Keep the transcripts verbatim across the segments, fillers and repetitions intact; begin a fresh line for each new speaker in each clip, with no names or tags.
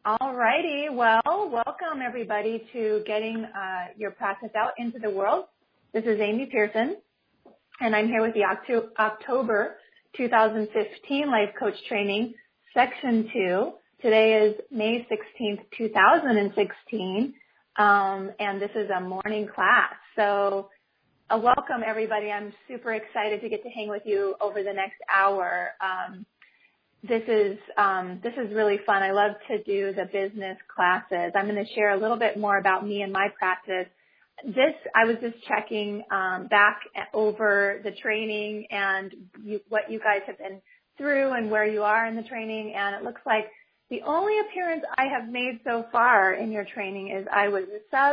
All righty. Well, welcome everybody to getting uh, your practice out into the world. This is Amy Pearson, and I'm here with the Octo- October two thousand fifteen Life Coach Training, Section two. Today is May sixteenth, two thousand sixteen, um, and this is a morning class. So uh, welcome everybody. I'm super excited to get to hang with you over the next hour. Um, This is um, this is really fun. I love to do the business classes. I'm going to share a little bit more about me and my practice. This I was just checking um, back over the training and you, what you guys have been through and where you are in the training, and it looks like the only appearance I have made so far in your training is I was a sub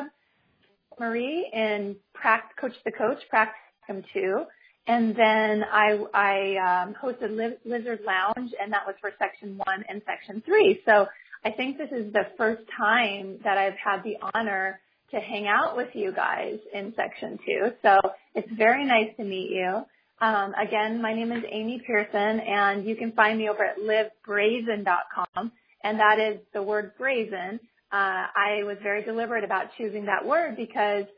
Marie in Pract- Coach the Coach, Practicum two. And then I, I um, hosted Liz- Lizard Lounge, and that was for Section one and Section three. So I think this is the first time that I've had the honor to hang out with you guys in Section two. So it's very nice to meet you. Um, again, my name is Amy Pearson, and you can find me over at live brazen dot com, and that is the word brazen. Uh, I was very deliberate about choosing that word because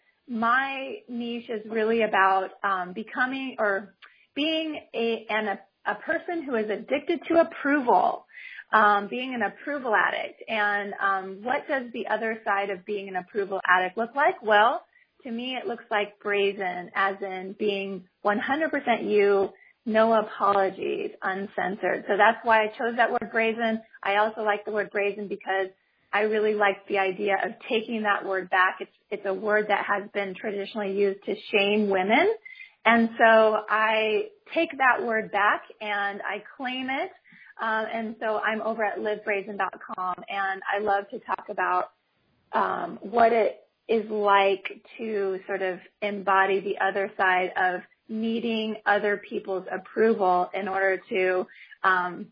my niche is really about um, becoming or being a, an, a, a person who is addicted to approval, um, being an approval addict. And um, what does the other side of being an approval addict look like? Well, to me, it looks like brazen, as in being one hundred percent you, no apologies, uncensored. So that's why I chose that word brazen. I also like the word brazen because I really like the idea of taking that word back. It's it's a word that has been traditionally used to shame women. And so I take that word back and I claim it. Um, and so I'm over at live brazen dot com, and I love to talk about um, what it is like to sort of embody the other side of needing other people's approval in order to um,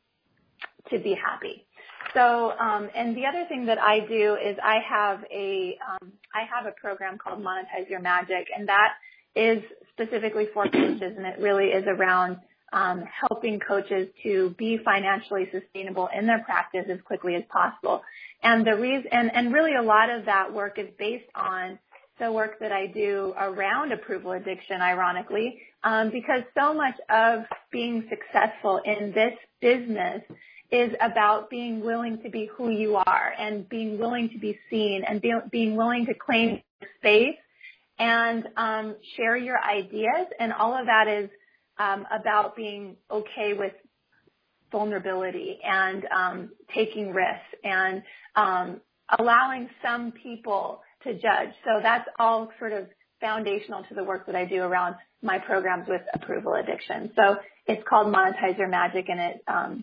to be happy. So, um, and the other thing that I do is I have a, um, I have a program called Monetize Your Magic, and that is specifically for coaches, and it really is around um, helping coaches to be financially sustainable in their practice as quickly as possible. And the reason, and, and really a lot of that work is based on the work that I do around approval addiction, ironically, um, because so much of being successful in this business is about being willing to be who you are and being willing to be seen and be, being willing to claim space and um, share your ideas. And all of that is um, about being okay with vulnerability and um, taking risks and um, allowing some people to judge. So that's all sort of foundational to the work that I do around my programs with approval addiction. So it's called Monetize Your Magic, and it um,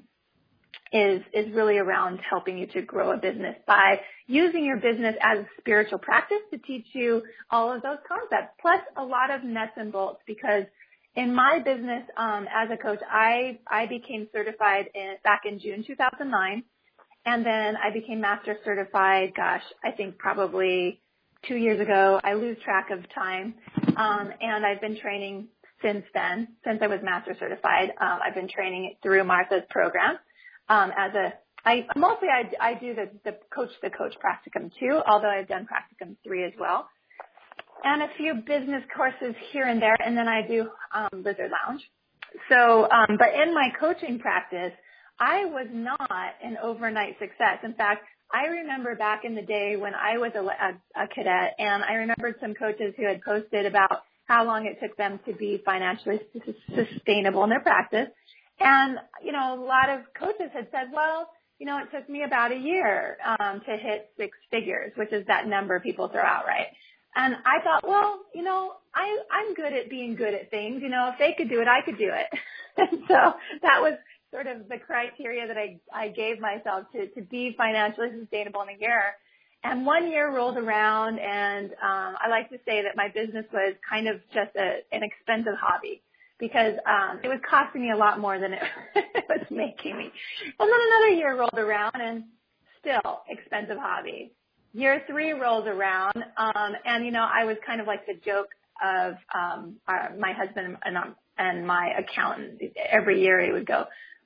is is really around helping you to grow a business by using your business as a spiritual practice to teach you all of those concepts, plus a lot of nuts and bolts, because in my business um, as a coach, I, I became certified in, back in June two thousand nine, and then I became master certified, gosh, I think probably two years ago. I lose track of time, um, and I've been training since then, since I was master certified. Um, I've been training through Martha's program. Um, as a, I mostly I, I do the, the Coach the Coach Practicum two, although I've done Practicum three as well, and a few business courses here and there, and then I do um, Lizard Lounge. So, um, but in my coaching practice, I was not an overnight success. In fact, I remember back in the day when I was a, a, a cadet, and I remembered some coaches who had posted about how long it took them to be financially sustainable in their practice. And, you know, a lot of coaches had said, well, you know, it took me about a year um, to hit six figures, which is that number people throw out, right? And I thought, well, you know, I, I'm good at being good at things. You know, if they could do it, I could do it. And so that was sort of the criteria that I, I gave myself to, to be financially sustainable in a year. And one year rolled around, and um, I like to say that my business was kind of just a, an expensive hobby, because um, it was costing me a lot more than it, it was making me. And then another year rolled around, and still expensive hobby. Year three rolls around, um, and, you know, I was kind of like the joke of um, our, my husband and, um, and my accountant. Every year he would go,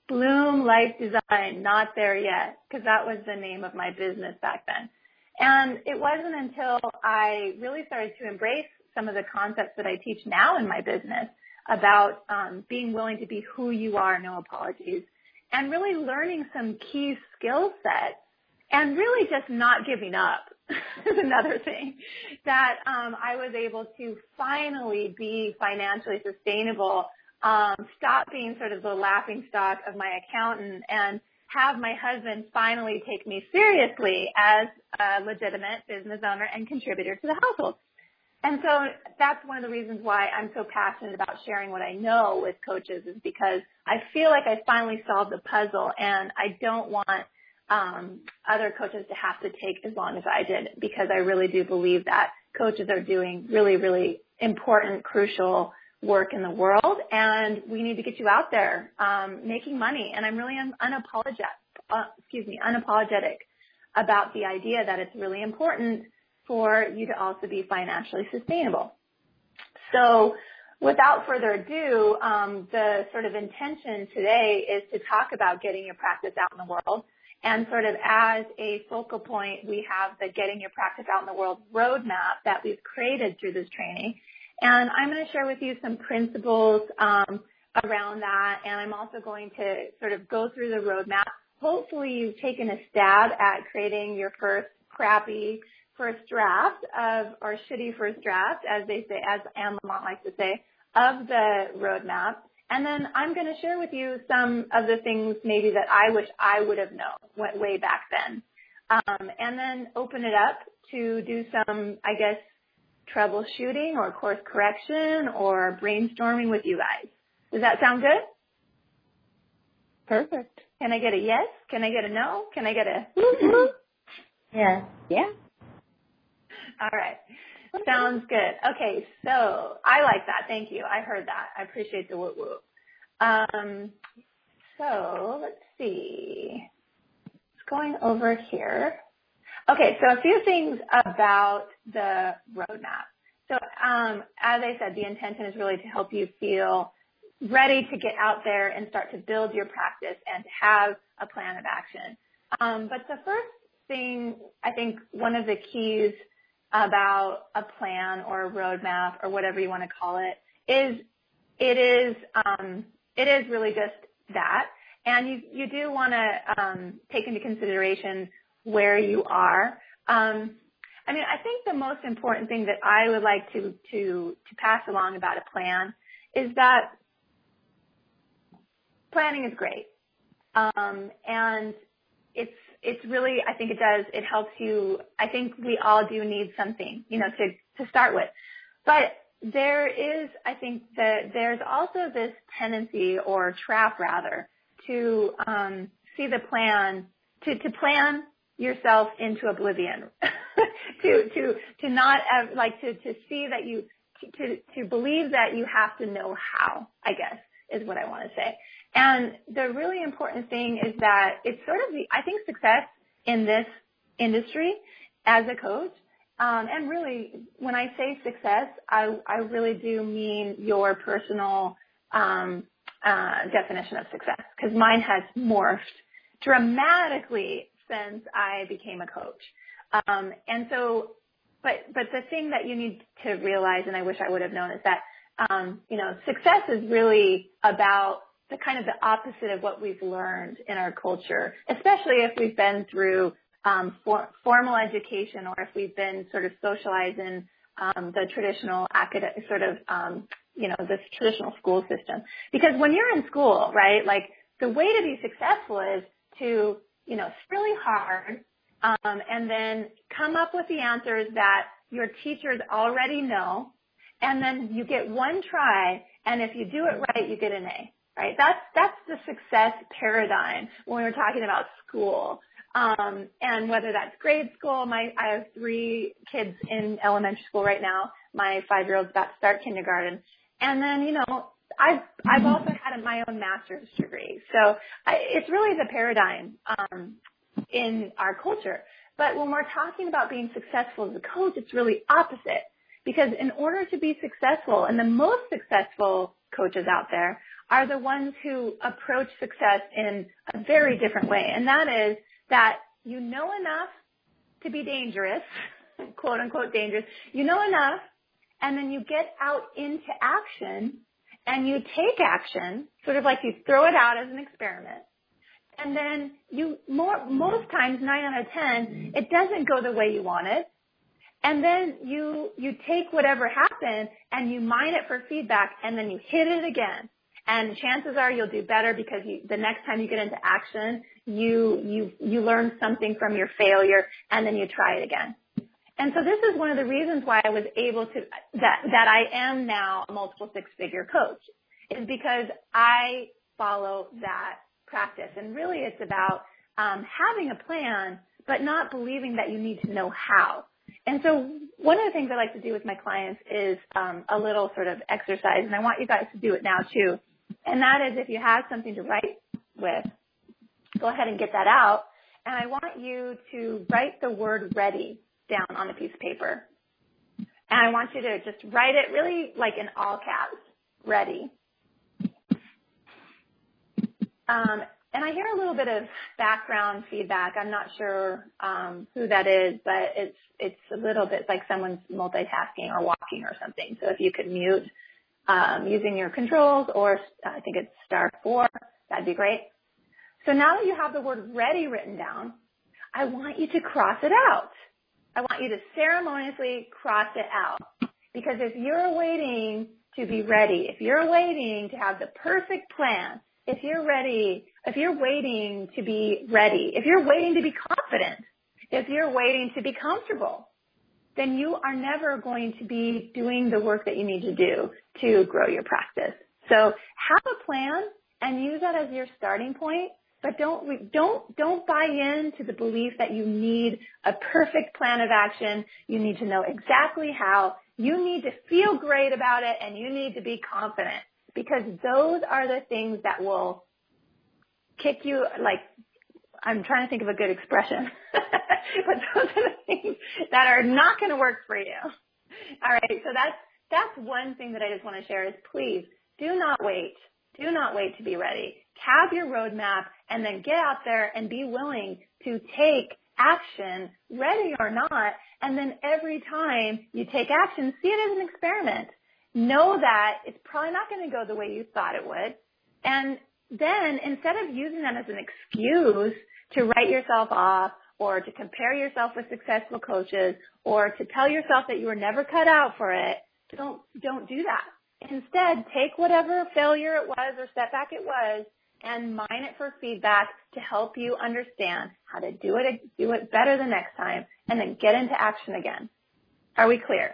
Bloom Life Design, not there yet, because that was the name of my business back then. And it wasn't until I really started to embrace some of the concepts that I teach now in my business about um, being willing to be who you are, no apologies, and really learning some key skill sets and really just not giving up is another thing, that um, I was able to finally be financially sustainable, um, stop being sort of the laughing stock of my accountant, and have my husband finally take me seriously as a legitimate business owner and contributor to the household. And so that's one of the reasons why I'm so passionate about sharing what I know with coaches, is because I feel like I finally solved the puzzle, and I don't want um, other coaches to have to take as long as I did, because I really do believe that coaches are doing really, really important, crucial work in the world, and we need to get you out there um, making money. And I'm really un- unapologetic, uh, excuse me, unapologetic about the idea that it's really important for you to also be financially sustainable. So without further ado, um, the sort of intention today is to talk about getting your practice out in the world. And sort of as a focal point, we have the Getting Your Practice Out in the World roadmap that we've created through this training. And I'm going to share with you some principles um, around that, and I'm also going to sort of go through the roadmap. Hopefully you've taken a stab at creating your first crappy first draft of, or shitty first draft, as they say, as Anne Lamott likes to say, of the roadmap. And then I'm going to share with you some of the things maybe that I wish I would have known went way back then. Um, and then open it up to do some, I guess, troubleshooting or course correction or brainstorming with you guys. Does that sound good?
Perfect.
Can I get a yes? Can I get a no? Can I get a
yeah. Yeah.
All right. Sounds good. Okay, so I like that. Thank you. I heard that. I appreciate the woo-woo. Um, so let's see. It's going over here. Okay, so a few things about the roadmap. So um, as I said, the intention is really to help you feel ready to get out there and start to build your practice and to have a plan of action. Um, but the first thing, I think one of the keys about a plan or a roadmap or whatever you want to call it is it is um, it is really just that. And you, you do want to um, take into consideration where you are. Um, I mean, I think the most important thing that I would like to, to, to pass along about a plan is that planning is great. Um, and it's, it's really, I think it does, it helps you, I think we all do need something, you know, to, to start with. But there is, I think that there's also this tendency or trap rather to um, see the plan, to, to plan yourself into oblivion, to to to not have, like to to see that you to to believe that you have to know how, I guess is what I want to say. And the really important thing is that it's sort of the I think success in this industry as a coach, um, and really when I say success, I I really do mean your personal um, uh, definition of success, because mine has morphed dramatically since I became a coach. Um, and so, but, but the thing that you need to realize, and I wish I would have known, is that, um, you know, success is really about the kind of the opposite of what we've learned in our culture, especially if we've been through, um, for, formal education or if we've been sort of socialized in, um, the traditional academic, sort of, um, you know, this traditional school system. Because when you're in school, right, like the way to be successful is to, you know, it's really hard, um, and then come up with the answers that your teachers already know, and then you get one try, and if you do it right, you get an A, right? That's that's the success paradigm when we're talking about school, um, and whether that's grade school. My I have three kids in elementary school right now. My five-year-old's about to start kindergarten, and then you know. I've, I've also had my own master's degree. So I, it's really the paradigm um, in our culture. But when we're talking about being successful as a coach, it's really opposite. Because in order to be successful, and the most successful coaches out there are the ones who approach success in a very different way. And that is that you know enough to be dangerous, quote unquote dangerous. You know enough, and then you get out into action and you take action, sort of like you throw it out as an experiment. And then you, more, most times, nine out of ten, it doesn't go the way you wanted. And then you, you take whatever happened and you mine it for feedback, and then you hit it again. And chances are you'll do better because you, the next time you get into action, you, you, you learn something from your failure, and then you try it again. And so this is one of the reasons why I was able to, that, that I am now a multiple six-figure coach, is because I follow that practice. And really it's about um, having a plan, but not believing that you need to know how. And so one of the things I like to do with my clients is um, a little sort of exercise, and I want you guys to do it now too. And that is, if you have something to write with, go ahead and get that out. And I want you to write the word ready down on a piece of paper. And I want you to just write it really like in all caps, ready. Um, and I hear a little bit of background feedback. I'm not sure um, who that is, but it's it's a little bit like someone's multitasking or walking or something. So if you could mute um, using your controls, or I think it's star four, that'd be great. So now that you have the word ready written down, I want you to cross it out. I want you to ceremoniously cross it out. Because if you're waiting to be ready, if you're waiting to have the perfect plan, if you're ready, if you're waiting to be ready, if you're waiting to be confident, if you're waiting to be comfortable, then you are never going to be doing the work that you need to do to grow your practice. So have a plan and use that as your starting point, but don't, don't, don't buy into the belief that you need a perfect plan of action. You need to know exactly how. You need to feel great about it, and you need to be confident, because those are the things that will kick you, like, I'm trying to think of a good expression, but those are the things that are not going to work for you. All right, so that's, that's one thing that I just want to share is, please do not wait. Do not wait to be ready. Have your roadmap and then get out there and be willing to take action, ready or not, and then every time you take action, see it as an experiment. Know that it's probably not going to go the way you thought it would. And then instead of using that as an excuse to write yourself off or to compare yourself with successful coaches or to tell yourself that you were never cut out for it, don't, don't do that. Instead, take whatever failure it was or setback it was and mine it for feedback to help you understand how to do it, do it better the next time, and then get into action again. Are we clear?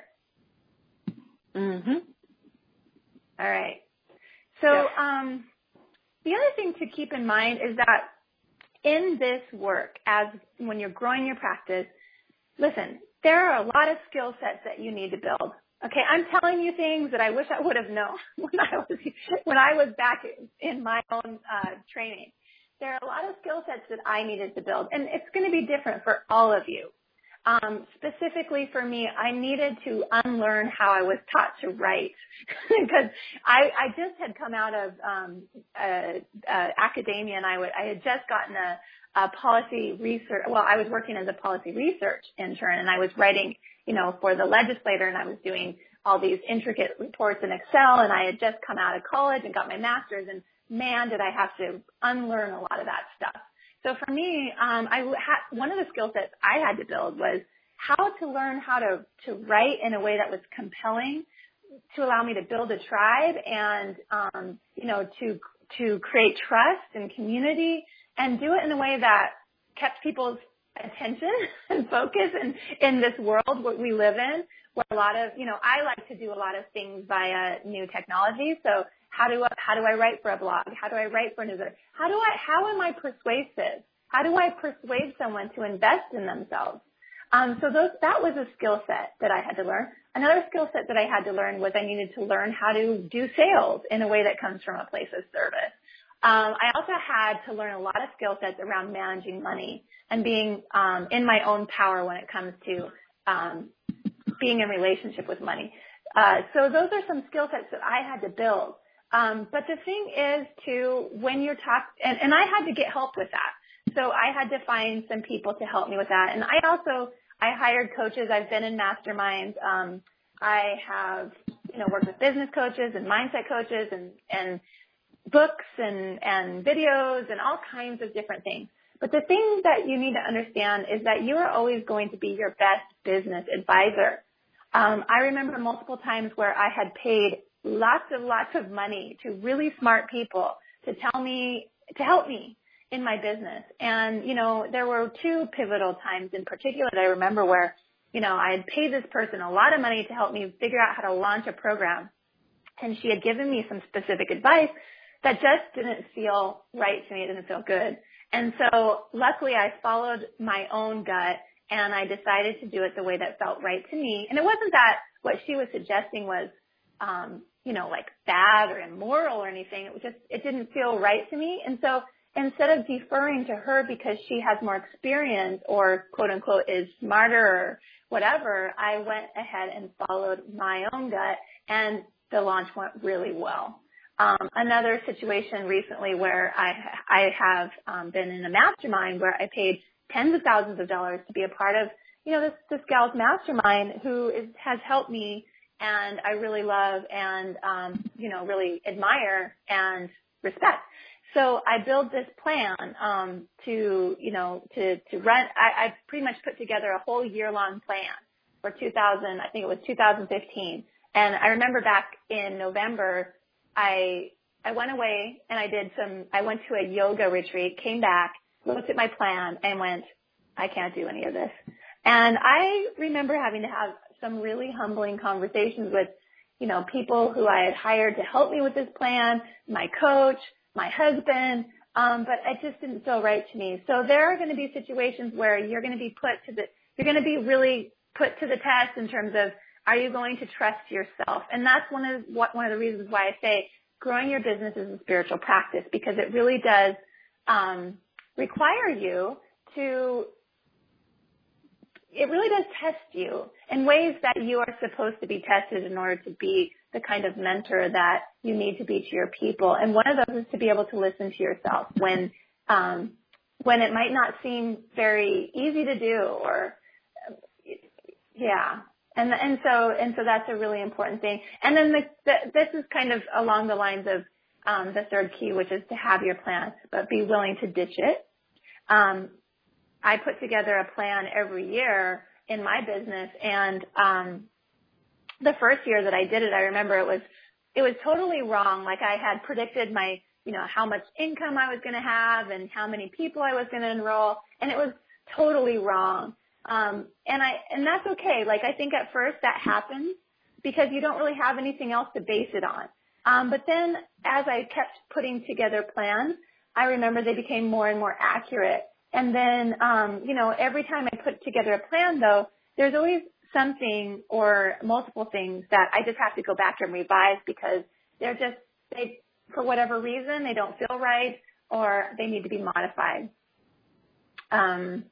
Mm-hmm.
All right. So um, the other thing to keep in mind is that in this work, as when you're growing your practice, listen, there are a lot of skill sets that you need to build. Okay, I'm telling you things that I wish I would have known when I was when I was back in my own uh, training. There are a lot of skill sets that I needed to build, and it's going to be different for all of you. Um, specifically for me, I needed to unlearn how I was taught to write because I, I just had come out of um, uh, uh, academia, and I, would, I had just gotten a, a policy research. Well, I was working as a policy research intern, and I was writing, you know, for the legislator, and I was doing all these intricate reports in Excel, and I had just come out of college and got my master's, and man, did I have to unlearn a lot of that stuff. So for me, um, I had, one of the skill sets I had to build was how to learn how to, to write in a way that was compelling to allow me to build a tribe and, um, you know, to, to create trust and community and do it in a way that kept people's attention and focus in, in this world what we live in, where a lot of, you know, I like to do a lot of things via new technology. So how do I, how do I write for a blog? How do I write for a newsletter? How do I, how am I persuasive? How do I persuade someone to invest in themselves? Um, so those, that was a skill set that I had to learn. Another skill set that I had to learn was I needed to learn how to do sales in a way that comes from a place of service. Um, I also had to learn a lot of skill sets around managing money and being um, in my own power when it comes to um, being in relationship with money. Uh, so those are some skill sets that I had to build. Um, but the thing is to, when you're talk, and, and I had to get help with that. So I had to find some people to help me with that. And I also, I hired coaches. I've been in masterminds. Um, I have, you know, worked with business coaches and mindset coaches and, and books and, and videos and all kinds of different things. But the thing that you need to understand is that you are always going to be your best business advisor. Um, I remember multiple times where I had paid lots and lots of money to really smart people to tell me, to help me in my business. And, you know, there were two pivotal times in particular that I remember where, you know, I had paid this person a lot of money to help me figure out how to launch a program. And she had given me some specific advice that just didn't feel right to me. It didn't feel good. And so luckily I followed my own gut and I decided to do it the way that felt right to me. And it wasn't that what she was suggesting was, um, you know, like bad or immoral or anything. It was just, it didn't feel right to me. And so instead of deferring to her because she has more experience or quote unquote is smarter or whatever, I went ahead and followed my own gut and the launch went really well. Um, another situation recently where I, I have um, been in a mastermind where I paid tens of thousands of dollars to be a part of, you know, this, this gal's mastermind who is, has helped me and I really love and, um, you know, really admire and respect. So I built this plan um, to, you know, to, to run. I, I pretty much put together a whole year-long plan for two thousand, I think it was two thousand fifteen. And I remember back in November, I I went away and I did some, I went to a yoga retreat, came back, looked at my plan and went, I can't do any of this. And I remember having to have some really humbling conversations with, you know, people who I had hired to help me with this plan, my coach, my husband, um, but it just didn't feel right to me. So there are going to be situations where you're going to be put to the, you're going to be really put to the test in terms of, are you going to trust yourself? And that's one of what one of the reasons why I say growing your business is a spiritual practice because it really does um, require you to. It really does test you in ways that you are supposed to be tested in order to be the kind of mentor that you need to be to your people. And one of those is to be able to listen to yourself when um, when it might not seem very easy to do or yeah. And and so and so that's a really important thing. And then the, the, this is kind of along the lines of um, the third key, which is to have your plan, but be willing to ditch it. Um, I put together a plan every year in my business, and um, the first year that I did it, I remember it was it was totally wrong. Like I had predicted my you know how much income I was going to have and how many people I was going to enroll, and it was totally wrong. Um, and I, and that's okay. Like I think at first that happens because you don't really have anything else to base it on. Um, but then as I kept putting together plans, I remember they became more and more accurate. And then, um, you know, every time I put together a plan though, there's always something or multiple things that I just have to go back and revise because they're just, they, for whatever reason, they don't feel right or they need to be modified. Um,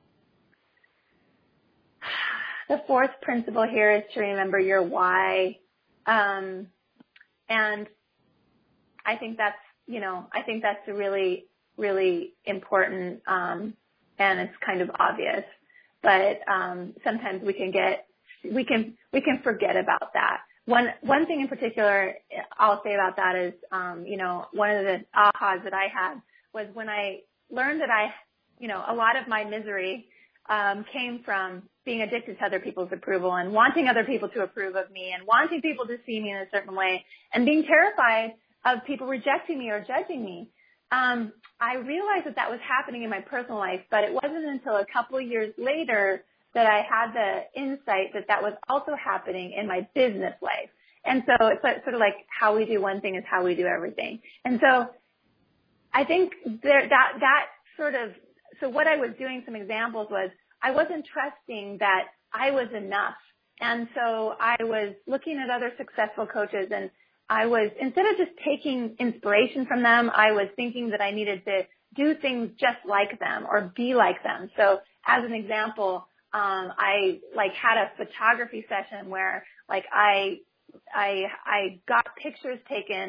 The fourth principle here is to remember your why. Um, and I think that's, you know, I think that's a really, really important, um, and it's kind of obvious, but, um, sometimes we can get, we can, we can forget about that. One, one thing in particular I'll say about that is, um, you know, one of the ahas that I had was when I learned that I, you know, a lot of my misery, um, came from being addicted to other people's approval and wanting other people to approve of me and wanting people to see me in a certain way and being terrified of people rejecting me or judging me. Um, I realized that that was happening in my personal life, but it wasn't until a couple of years later that I had the insight that that was also happening in my business life. And so it's sort of like how we do one thing is how we do everything. And so I think there, that, that sort of, so what I was doing, some examples was I wasn't trusting that I was enough. And so I was looking at other successful coaches and I was, instead of just taking inspiration from them, I was thinking that I needed to do things just like them or be like them. So as an example, um, I like had a photography session where like I, I, I got pictures taken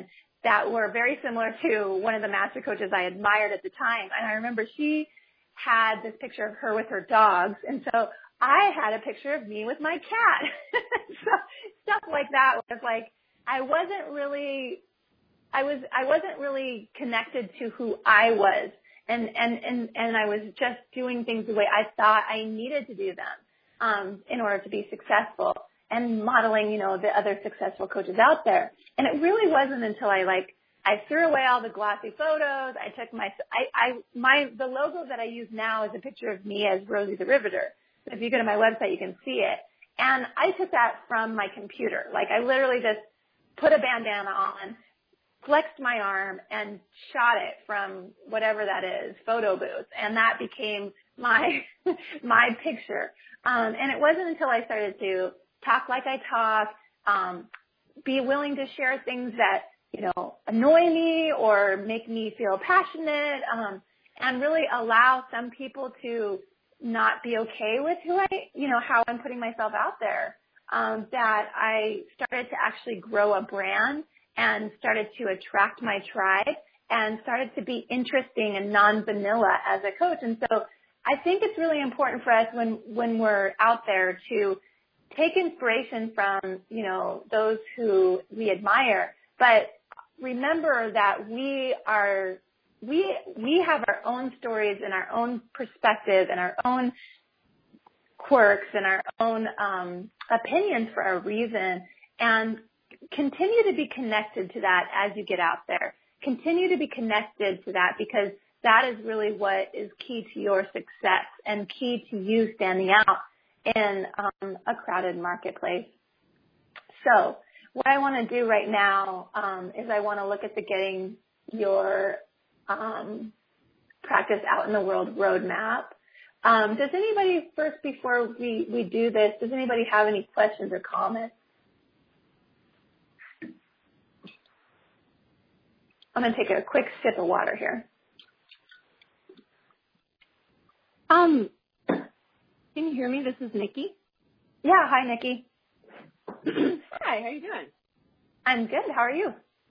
that were very similar to one of the master coaches I admired at the time. And I remember she had this picture of her with her dogs. And so I had a picture of me with my cat. So stuff like that was like, I wasn't really, I was, I wasn't really connected to who I was. And, and, and, and I was just doing things the way I thought I needed to do them, um, in order to be successful, and modeling, you know, the other successful coaches out there. And it really wasn't until I like, I threw away all the glossy photos. I took my, I, I, my, the logo that I use now is a picture of me as Rosie the Riveter. So if you go to my website, you can see it. And I took that from my computer. Like I literally just put a bandana on, flexed my arm, and shot it from whatever that is, photo booth. And that became my, my picture. Um, and it wasn't until I started to talk like I talk, um, be willing to share things that, you know, annoy me or make me feel passionate, um, and really allow some people to not be okay with who I, you know, how I'm putting myself out there, um, that I started to actually grow a brand and started to attract my tribe and started to be interesting and non-vanilla as a coach. And so I think it's really important for us when, when we're out there to take inspiration from, you know, those who we admire, but remember that we are, we, we have our own stories and our own perspective and our own quirks and our own, um, opinions for a reason, and continue to be connected to that as you get out there. Continue to be connected to that, because that is really what is key to your success and key to you standing out in um, a crowded marketplace. So what I want to do right now um, is I want to look at the getting your um, practice out in the world roadmap. Um, does anybody, first before we, we do this, does anybody have any questions or comments? I'm going to take a quick sip of water here.
Um, can you hear me? This is Nikki.
Yeah. Hi, Nikki.
Hi. How you doing?
I'm good. How are you?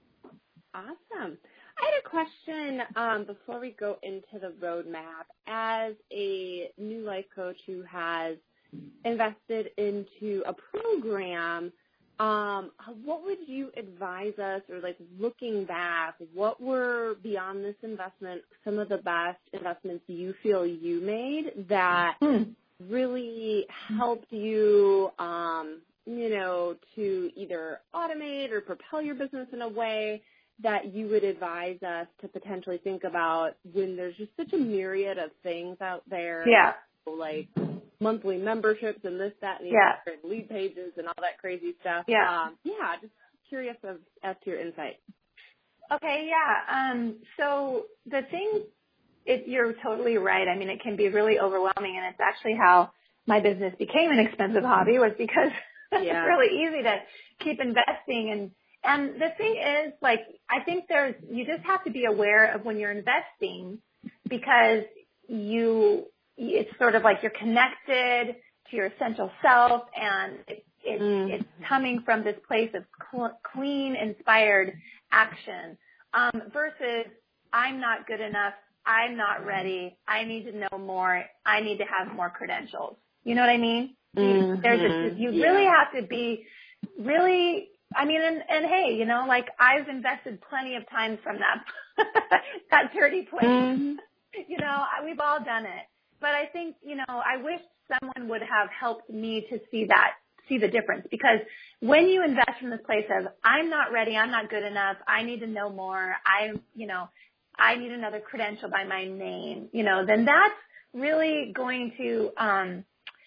Awesome. I had a question um, before we go into the roadmap. As a new life coach who has invested into a program, um, what would you advise us, or like looking back, what were beyond this investment some of the best investments you feel you made that mm. really helped you, um, you know, to either automate or propel your business in a way that you would advise us to potentially think about when there's just such a myriad of things out there,
yeah,
like monthly memberships and this, that, and the
yeah.
other, and lead pages and all that crazy stuff.
Yeah,
um, yeah, just curious of, as to your insight.
Okay, yeah. Um, so the thing, it, you're totally right. I mean, it can be really overwhelming, and it's actually how my business became an expensive hobby, was because yeah. it's really easy to keep investing. And And the thing is, like, I think there's, you just have to be aware of when you're investing, because you, it's sort of like you're connected to your essential self, and it, it, mm. it's coming from this place of cl- clean, inspired action, um, versus I'm not good enough, I'm not ready, I need to know more, I need to have more credentials. You know what I mean? Mm-hmm. There's a, you yeah. really have to be really, I mean, and, and hey, you know, like I've invested plenty of time from that, that dirty place. Mm-hmm. You know, we've all done it. But I think, you know, I wish someone would have helped me to see that, see the difference. Because when you invest from this place of, I'm not ready, I'm not good enough, I need to know more, I, you know, I need another credential by my name, you know, then that's really going to, um,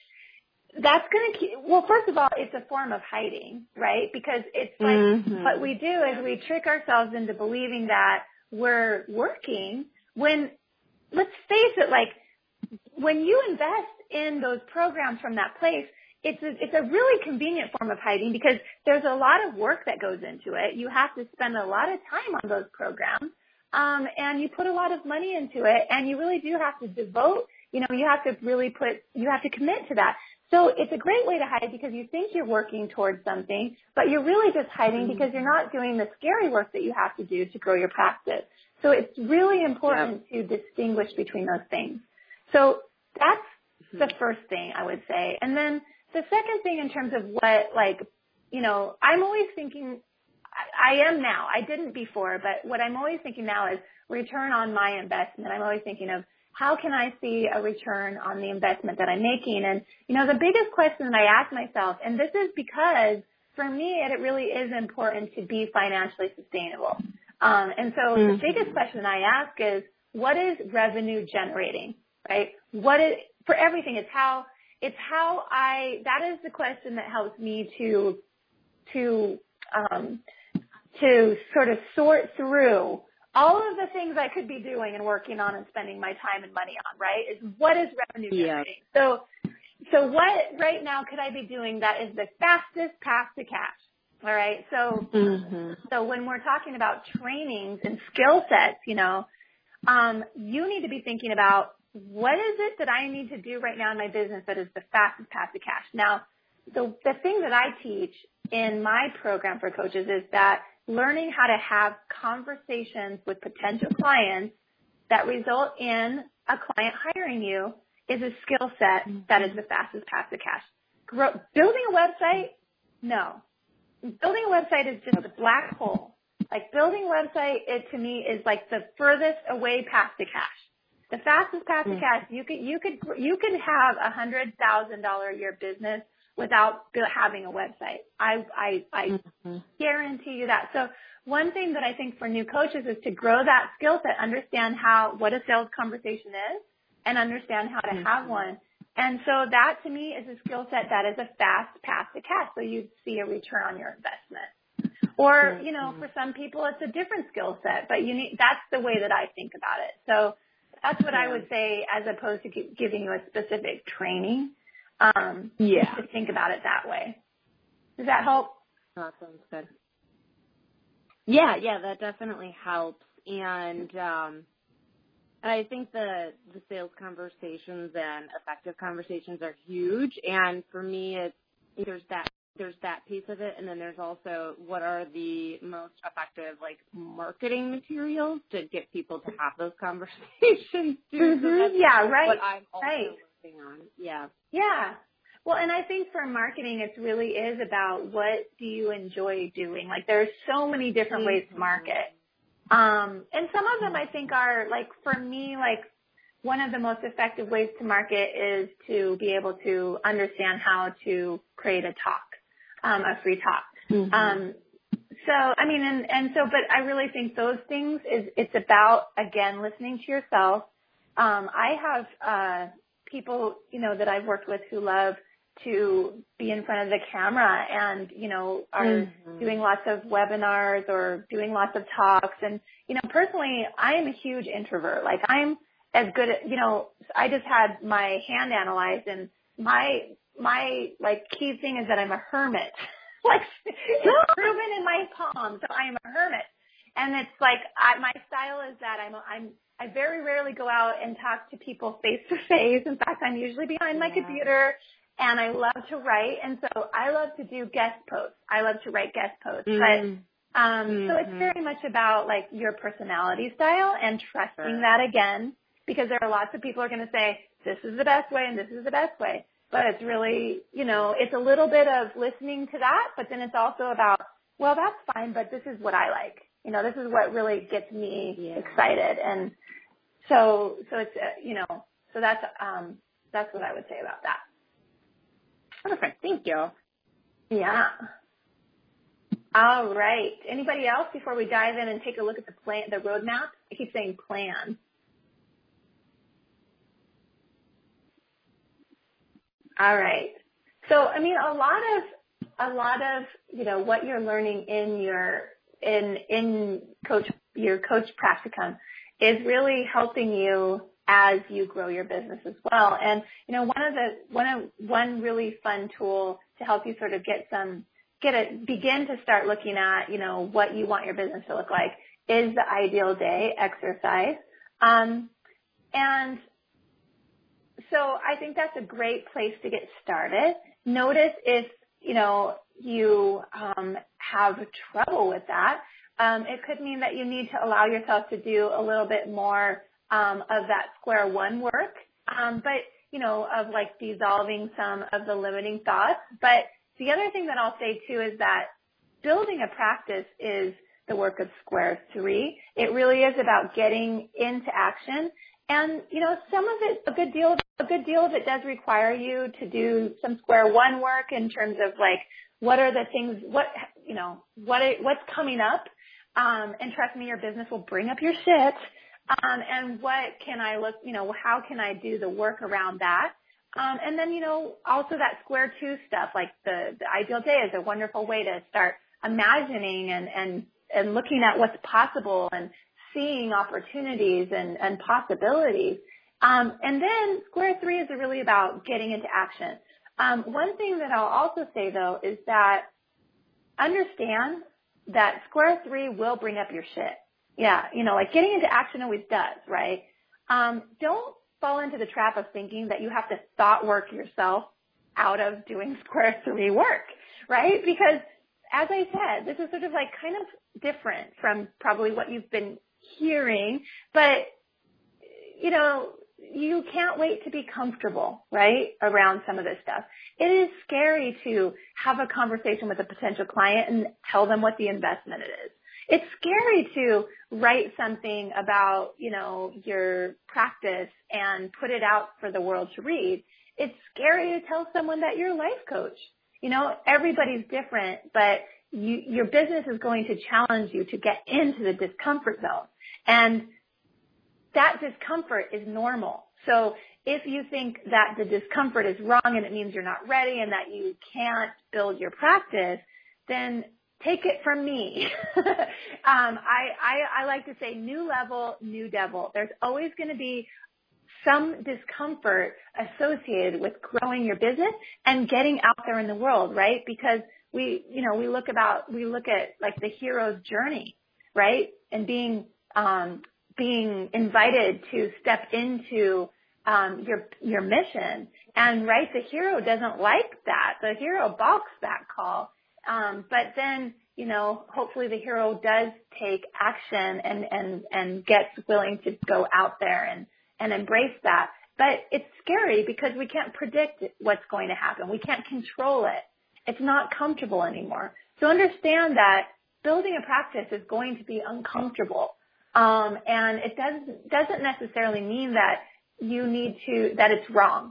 that's going to keep, well, first of all, it's a form of hiding, right? Because it's like mm-hmm. what we do is we trick ourselves into believing that we're working when, let's face it, like when you invest in those programs from that place, it's a, it's a really convenient form of hiding, because there's a lot of work that goes into it. You have to spend a lot of time on those programs, um, and you put a lot of money into it, and you really do have to devote you know, you have to really put, you have to commit to that. So it's a great way to hide because you think you're working towards something, but you're really just hiding because you're not doing the scary work that you have to do to grow your practice. So it's really important yep. to distinguish between those things. So that's the first thing I would say. And then the second thing in terms of what, like, you know, I'm always thinking, I, I am now, I didn't before, but what I'm always thinking now is return on my investment. I'm always thinking of how can I see a return on the investment that I'm making? And, you know, the biggest question that I ask myself, and this is because for me, it really is important to be financially sustainable. Um, and so mm-hmm. the biggest question I ask is, what is revenue generating, right? What is, for everything, it's how, it's how I, that is the question that helps me to, to, um, to sort of sort through all of the things I could be doing and working on and spending my time and money on, right, is what is revenue generating? Yeah. So, so what right now could I be doing that is the fastest path to cash? All right. So, mm-hmm. so when we're talking about trainings and skill sets, you know, um, you need to be thinking about what is it that I need to do right now in my business that is the fastest path to cash? Now, the, the thing that I teach in my program for coaches is that learning how to have conversations with potential clients that result in a client hiring you is a skill set that is the fastest path to cash. Grow, building a website, no. Building a website is just a black hole. Like building a website, it to me is like the furthest away path to cash. The fastest path to cash, you could you could you could have a hundred thousand dollar a year business without having a website. I I, I mm-hmm. guarantee you that. So one thing that I think for new coaches is to grow that skill set, understand how what a sales conversation is, and understand how to mm-hmm. have one. And so that to me is a skill set that is a fast path to cash. So you see a return on your investment. Or, you know, for some people it's a different skill set, but you need, that's the way that I think about it. So that's what I would say as opposed to giving you a specific training. Um, yeah. To think about it that way. Does that help?
That sounds good. Yeah, yeah, that definitely helps. And, um, and I think the, the sales conversations and effective conversations are huge. And for me, it's, there's that, there's that piece of it. And then there's also what are the most effective, like, marketing materials to get people to have those conversations too.
Mm-hmm.
So that's
yeah, right.
what I'm also
right.
working on. Yeah.
Yeah. Well, and I think for marketing, it really is about what do you enjoy doing. Like there's so many different mm-hmm. ways to market. Um, and some of them I think are like, for me, like one of the most effective ways to market is to be able to understand how to create a talk. Um, a free talk. Mm-hmm. Um, so, I mean, and, and so, but I really think those things is, it's about, again, listening to yourself. Um, I have, uh, people, you know, that I've worked with who love to be in front of the camera and, you know, are mm-hmm. doing lots of webinars or doing lots of talks. And, you know, personally, I am a huge introvert. Like I'm as good at, you know, I just had my hand analyzed and my, my like key thing is that I'm a hermit. Like it's proven in my palm, so I am a hermit. And it's like I, my style is that I'm I'm I very rarely go out and talk to people face to face. In fact, I'm usually behind my yeah. computer, and I love to write. And so I love to do guest posts. I love to write guest posts. Mm-hmm. But um, mm-hmm. so it's very much about like your personality style and trusting sure. that again, because there are lots of people who are going to say this is the best way and this is the best way. But it's really, you know, it's a little bit of listening to that, but then it's also about, well, that's fine, but this is what I like. You know, this is what really gets me yeah. excited. And so, so it's, uh, you know, so that's, um, that's what I would say about that.
Perfect. Thank you.
Yeah. All right. Anybody else before we dive in and take a look at the plan, the roadmap? I keep saying plan. All right. So, I mean, a lot of, a lot of, you know, what you're learning in your, in, in coach, your coach practicum is really helping you as you grow your business as well. And, you know, one of the, one of, one really fun tool to help you sort of get some, get it, begin to start looking at, you know, what you want your business to look like is the ideal day exercise. Um, and, so I think that's a great place to get started. Notice if, you know, you um, have trouble with that. Um, it could mean that you need to allow yourself to do a little bit more um, of that square one work, um, but, you know, of like dissolving some of the limiting thoughts. But the other thing that I'll say too is that building a practice is the work of square three. It really is about getting into action. And, you know, some of it, a good deal, a good deal of it does require you to do some square one work in terms of like, what are the things, what, you know, what, what's coming up? Um, and trust me, your business will bring up your shit. Um, and what can I look, you know, how can I do the work around that? Um, and then, you know, also that square two stuff, like the, the ideal day is a wonderful way to start imagining and, and, and looking at what's possible and seeing opportunities and, and possibilities. Um, and then square three is really about getting into action. Um, one thing that I'll also say though is that understand that square three will bring up your shit. Yeah, you know, like getting into action always does, right? Um, don't fall into the trap of thinking that you have to thought work yourself out of doing square three work, right? Because as I said, this is sort of like kind of different from probably what you've been hearing, but, you know, you can't wait to be comfortable, right, around some of this stuff. It is scary to have a conversation with a potential client and tell them what the investment it is. It's scary to write something about, you know, your practice and put it out for the world to read. It's scary to tell someone that you're a life coach. You know, everybody's different, but you, your business is going to challenge you to get into the discomfort zone. And that discomfort is normal. So if you think that the discomfort is wrong and it means you're not ready and that you can't build your practice, then take it from me. um, I, I, I like to say new level, new devil. There's always going to be some discomfort associated with growing your business and getting out there in the world, right? Because we, you know, we look about, we look at like the hero's journey, right? And being, um, being invited to step into, um, your, your mission. And right, the hero doesn't like that. The hero balks that call. Um, but then, you know, hopefully the hero does take action and, and, and gets willing to go out there and, and embrace that. But it's scary because we can't predict what's going to happen. We can't control it. It's not comfortable anymore. So understand that building a practice is going to be uncomfortable. Um, and it doesn't, doesn't necessarily mean that you need to, that it's wrong.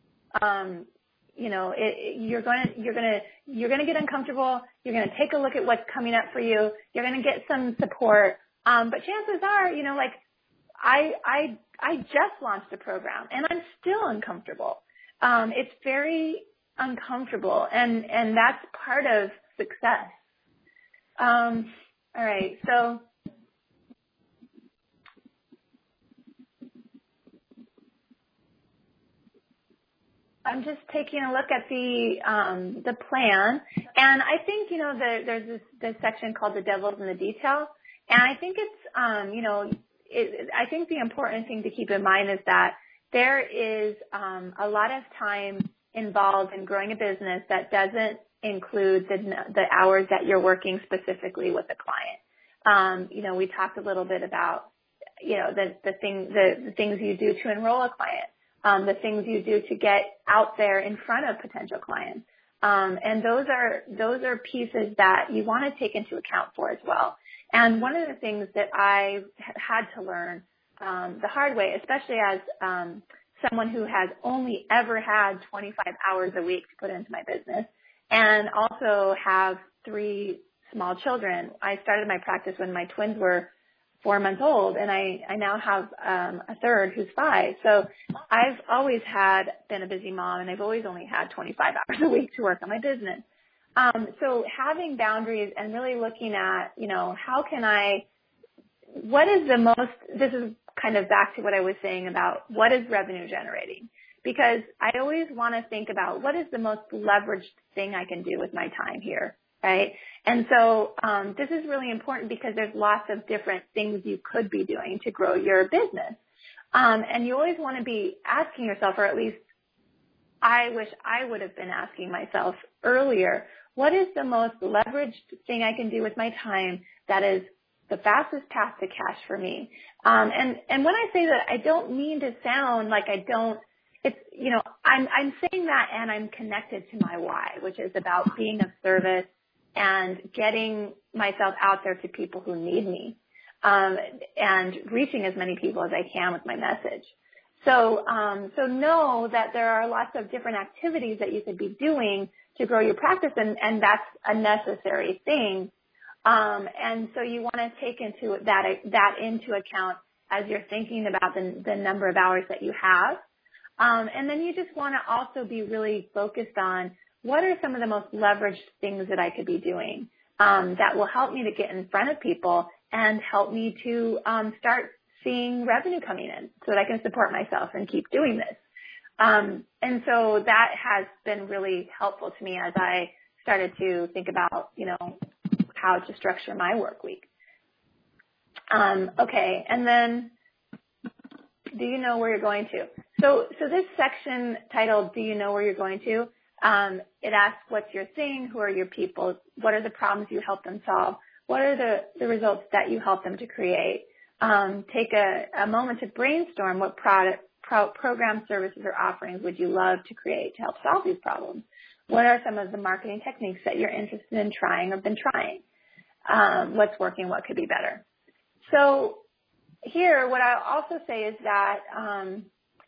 Um, you know, it, it, you're going to, you're going to, you're going to get uncomfortable. You're going to take a look at what's coming up for you. You're going to get some support. Um, but chances are, you know, like I, I, I just launched a program and I'm still uncomfortable. Um, it's very uncomfortable and, and that's part of success. Um, all right. So, I'm just taking a look at the um, the plan, and I think you know the, there's this, this section called the devil's in the detail, and I think it's um, you know it, I think the important thing to keep in mind is that there is um, a lot of time involved in growing a business that doesn't include the the hours that you're working specifically with a client. Um, you know, we talked a little bit about you know the the thing the, the things you do to enroll a client. Um, the things you do to get out there in front of potential clients. Um, and those are, those are pieces that you want to take into account for as well. And one of the things that I had to learn, um, the hard way, especially as, um, someone who has only ever had twenty-five hours a week to put into my business and also have three small children. I started my practice when my twins were four months old, and I, I now have um, a third who's five. So I've always had been a busy mom, and I've always only had twenty-five hours a week to work on my business. Um, so having boundaries and really looking at, you know, how can I, what is the most, this is kind of back to what I was saying about what is revenue generating. Because I always want to think about what is the most leveraged thing I can do with my time here. Right. And so um, this is really important because there's lots of different things you could be doing to grow your business. Um, and you always want to be asking yourself, or at least I wish I would have been asking myself earlier, what is the most leveraged thing I can do with my time that is the fastest path to cash for me? Um, and, and when I say that, I don't mean to sound like I don't, it's, you know, I'm, I'm saying that and I'm connected to my why, which is about being of service and getting myself out there to people who need me, um, and reaching as many people as I can with my message. So, um, so know that there are lots of different activities that you could be doing to grow your practice, and, and that's a necessary thing. Um, and so you want to take into that, that into account as you're thinking about the, the number of hours that you have. Um, and then you just want to also be really focused on what are some of the most leveraged things that I could be doing, um, that will help me to get in front of people and help me to, um, start seeing revenue coming in so that I can support myself and keep doing this. Um, and so that has been really helpful to me as I started to think about, you know, how to structure my work week. Um, okay. And then, do you know where you're going to? So, so this section titled, do you know where you're going to? Um, it asks, what's your thing? Who are your people? What are the problems you help them solve? What are the, the results that you help them to create? Um, take a, a moment to brainstorm what product, pro, program, services, or offerings would you love to create to help solve these problems? What are some of the marketing techniques that you're interested in trying or been trying? Um, what's working? What could be better? So here, what I'll also say is that um,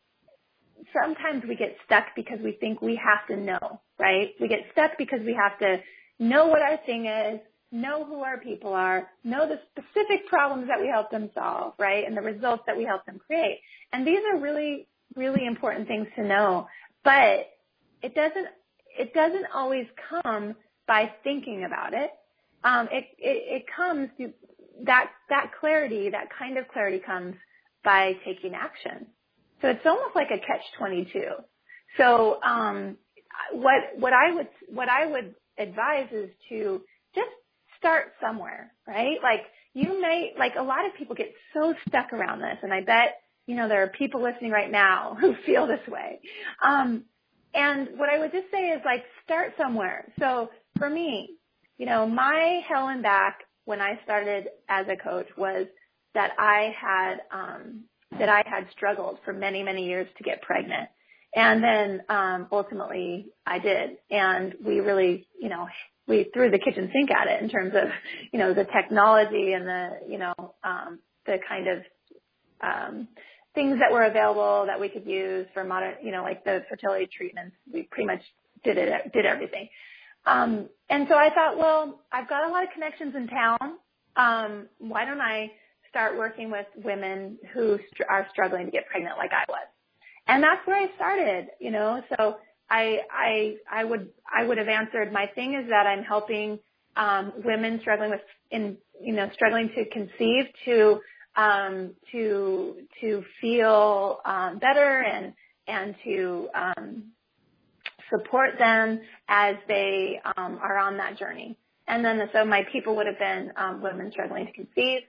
sometimes we get stuck because we think we have to know, right? We get stuck because we have to know what our thing is, know who our people are, know the specific problems that we help them solve, right, and the results that we help them create. And these are really, really important things to know. But it doesn't, it doesn't always come by thinking about it. Um, it, it, it comes to that, that clarity, that kind of clarity comes by taking action. So it's almost like a catch twenty-two. So, um, what, what I would, what I would advise is to just start somewhere, right? Like you may, like a lot of people get so stuck around this, and I bet, you know, there are people listening right now who feel this way. Um, and what I would just say is like start somewhere. So for me, you know, my hell and back when I started as a coach was that I had, um, that I had struggled for many, many years to get pregnant. And then, um, ultimately I did. And we really, you know, we threw the kitchen sink at it in terms of, you know, the technology and the, you know, um, the kind of, um, things that were available that we could use for modern, you know, like the fertility treatments. We pretty much did it, did everything. Um, and so I thought, well, I've got a lot of connections in town. Um, why don't I start working with women who str- are struggling to get pregnant like I was? And that's where I started, you know, so I, I, I would, I would have answered, my thing is that I'm helping, um, women struggling with, in, you know, struggling to conceive to, um, to, to feel, um, better and, and to, um, support them as they, um, are on that journey. And then, so my people would have been, um, women struggling to conceive.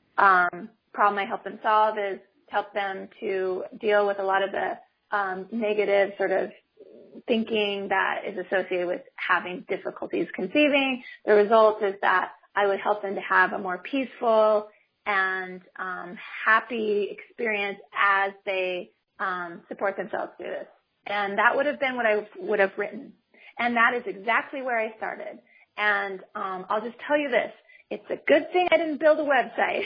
Um, problem I help them solve is help them to deal with a lot of the, um, negative sort of thinking that is associated with having difficulties conceiving. The result is that I would help them to have a more peaceful and um, happy experience as they um, support themselves through this. And that would have been what I would have written. And that is exactly where I started. And um, I'll just tell you this. It's a good thing I didn't build a website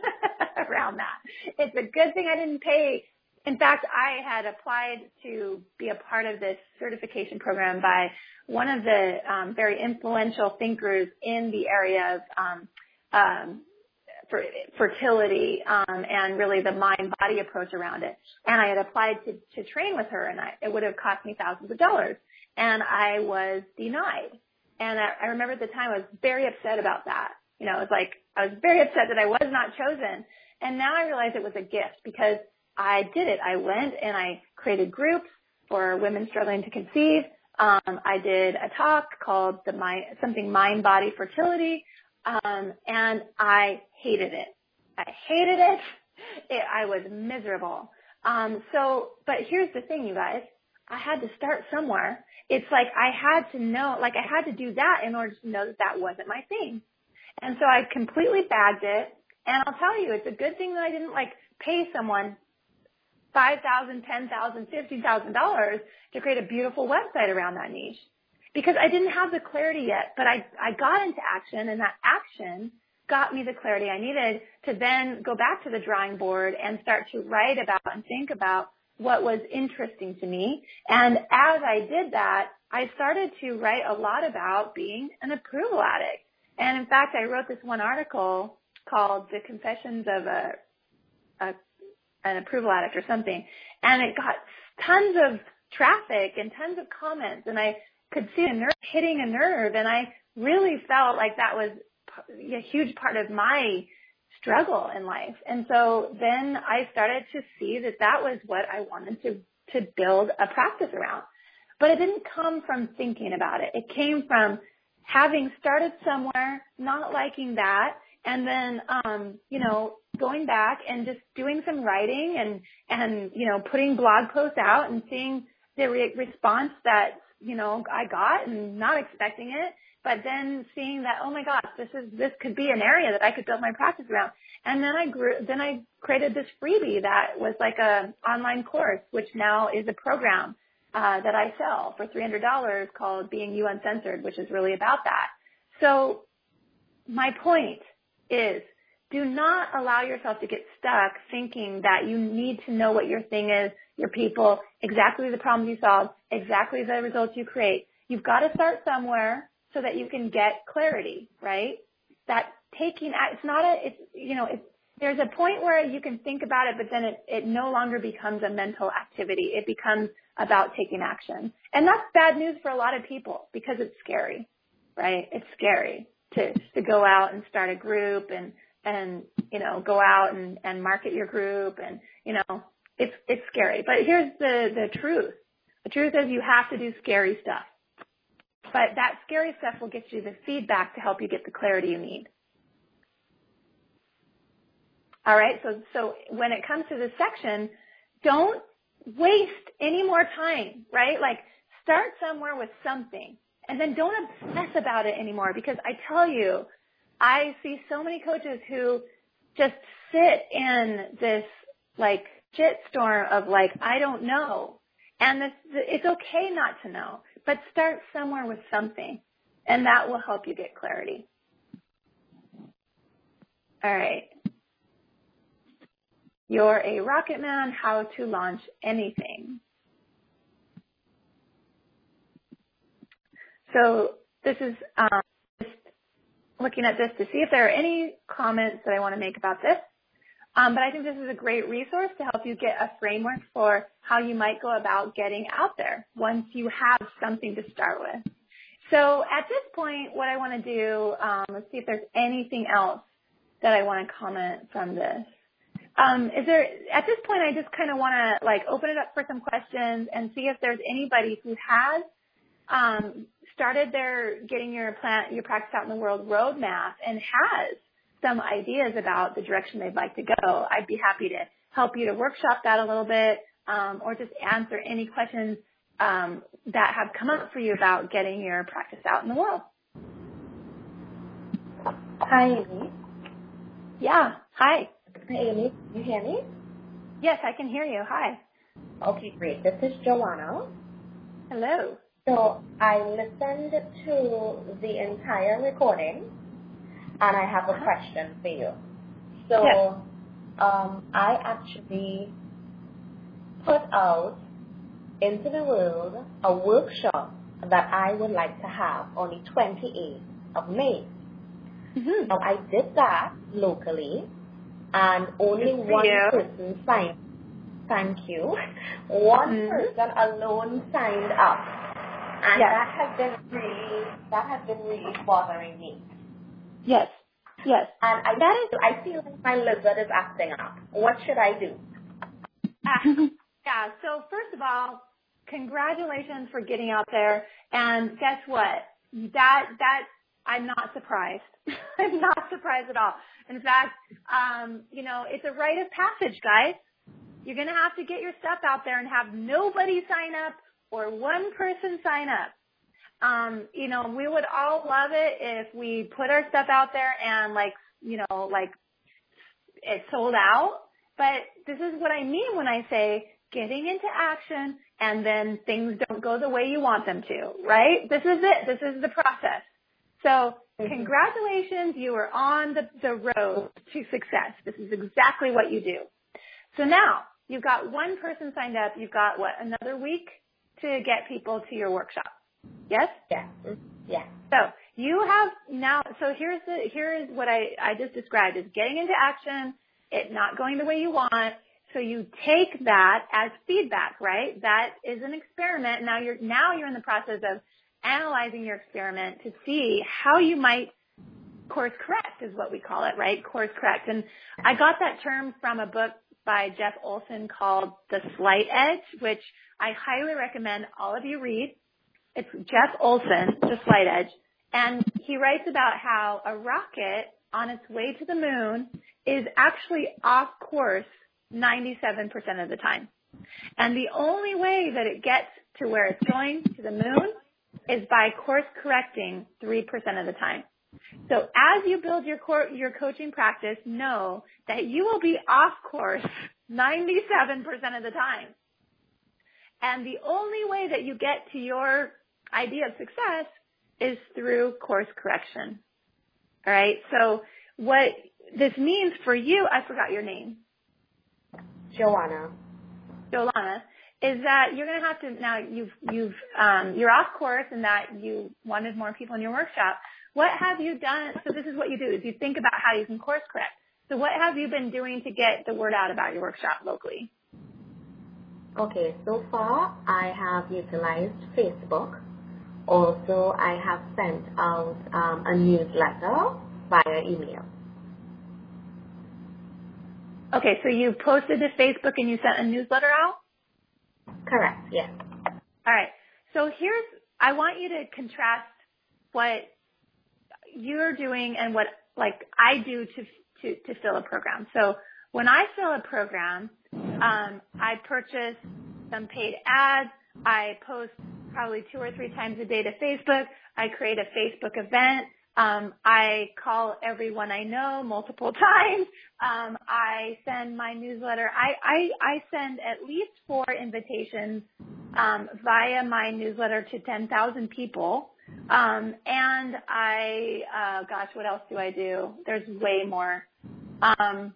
around that. It's a good thing I didn't pay. In fact, I had applied to be a part of this certification program by one of the um, very influential thinkers in the area of um, um, for fertility um, and really the mind-body approach around it. And I had applied to, to train with her, and I, it would have cost me thousands of dollars. And I was denied. And I, I remember at the time I was very upset about that. You know, it was like I was very upset that I was not chosen. And now I realize it was a gift because I did it. I went and I created groups for women struggling to conceive. Um, I did a talk called the mind, something Mind Body Fertility, um, and I hated it. I hated it. it. I was miserable. Um, so, but here's the thing, you guys. I had to start somewhere. It's like I had to know, like I had to do that in order to know that that wasn't my thing. And so I completely bagged it. And I'll tell you, it's a good thing that I didn't like pay someone five thousand dollars, ten thousand dollars, fifty thousand dollars to create a beautiful website around that niche, because I didn't have the clarity yet. But I, I got into action, and that action got me the clarity I needed to then go back to the drawing board and start to write about and think about what was interesting to me. And as I did that, I started to write a lot about being an approval addict. And in fact, I wrote this one article called The Confessions of a, a an Approval Addict or something. And it got tons of traffic and tons of comments. And I could see a nerve hitting a nerve. And I really felt like that was a huge part of my struggle in life. And so then I started to see that that was what I wanted to, to build a practice around. But it didn't come from thinking about it. It came from having started somewhere, not liking that, and then, um, you know, going back and just doing some writing and, and, you know, putting blog posts out and seeing the re- response that, you know, I got and not expecting it. But then seeing that, oh my gosh, this is, this could be an area that I could build my practice around. And then I grew, then I created this freebie that was like a online course, which now is a program, uh, that I sell for three hundred dollars called Being You Uncensored, which is really about that. So my point is, do not allow yourself to get stuck thinking that you need to know what your thing is, your people, exactly the problems you solve, exactly the results you create. You've got to start somewhere so that you can get clarity, right? That taking, it's not a, it's, you know, it's, there's a point where you can think about it, but then it, it no longer becomes a mental activity. It becomes about taking action. And that's bad news for a lot of people because it's scary, right? It's scary to, to go out and start a group and, and, you know, go out and, and market your group and, you know, it's, it's scary. But here's the, the truth. The truth is you have to do scary stuff. But that scary stuff will get you the feedback to help you get the clarity you need. All right, so so when it comes to this section, don't waste any more time, right? Like start somewhere with something, and then don't obsess about it anymore, because I tell you, I see so many coaches who just sit in this like shitstorm of like, I don't know. And this, it's okay not to know, but start somewhere with something, and that will help you get clarity. All right. You're a rocket man, how to launch anything. So this is um, just looking at this to see if there are any comments that I want to make about this. Um, but I think this is a great resource to help you get a framework for how you might go about getting out there once you have something to start with. So at this point, what I want to do, um, let's see if there's anything else that I want to comment from this. Um, is there, at this point, I just kind of want to like open it up for some questions and see if there's anybody who has um, started their getting your plan, your practice out in the world roadmap and has some ideas about the direction they'd like to go. I'd be happy to help you to workshop that a little bit, um, or just answer any questions um, that have come up for you about getting your practice out in the world.
Hi, Amy.
Yeah. Hi.
Hi, Amy. Can you hear me?
Yes, I can hear you. Hi.
Okay, great. This is Joanna.
Hello.
So I listened to the entire recording, and I have a question for you. So
yes.
um, I actually put out into the world a workshop that I would like to have on the twenty-eighth of May.
Mm-hmm.
Now, I did that locally, and only
Good for
one
you.
person signed. Thank you. One
mm-hmm.
person alone signed up, and
yes.
that has been really that has been really bothering me.
Yes. Yes.
And I that is I feel like my lizard is acting up. What should I do?
Uh, yeah. So first of all, congratulations for getting out there. And guess what? That that I'm not surprised. I'm not surprised at all. In fact, um, you know, it's a rite of passage, guys. you're going to have to get your stuff out there and have nobody sign up or one person sign up. Um, you know, we would all love it if we put our stuff out there and like, you know, like it sold out. But this is what I mean when I say getting into action and then things don't go the way you want them to, right? This is it. This is the process. So congratulations, you are on the, the road to success. This is exactly what you do. So now you've got one person signed up. You've got, what, another week to get people to your workshop. Yes?
Yeah. Yeah.
So you have now, so here's the, here's what I, I just described is getting into action, it not going the way you want. So you take that as feedback, right? That is an experiment. Now you're, now you're in the process of analyzing your experiment to see how you might course correct is what we call it, right? Course correct. And I got that term from a book by Jeff Olson called The Slight Edge, which I highly recommend all of you read. It's Jeff Olson, The Slight Edge, and he writes about how a rocket on its way to the moon is actually off course ninety-seven percent of the time. And the only way that it gets to where it's going, to the moon, is by course correcting three percent of the time. So as you build your cor- your coaching practice, know that you will be off course ninety-seven percent of the time. And the only way that you get to your idea of success is through course correction. All right. So what this means for you, I forgot your name.
Joanna.
Joanna, is that you're going to have to, now you've, you've, um, you're off course and that you wanted more people in your workshop. What have you done? So this is what you do is you think about how you can course correct. So what have you been doing to get the word out about your workshop locally?
Okay, so far I have utilized Facebook. Also, I have sent out um, a newsletter via email.
Okay, so you posted to Facebook and you sent a newsletter out?
Correct, yes.
All right. So here's, I want you to contrast what you're doing and what, like, I do to, to, to fill a program. So when I fill a program, um, I purchase some paid ads. I post probably two or three times a day to Facebook. I create a Facebook event. Um, I call everyone I know multiple times. Um, I send my newsletter. I, I, I send at least four invitations um, via my newsletter to ten thousand people. Um, and I, uh, gosh, what else do I do? There's way more. Um,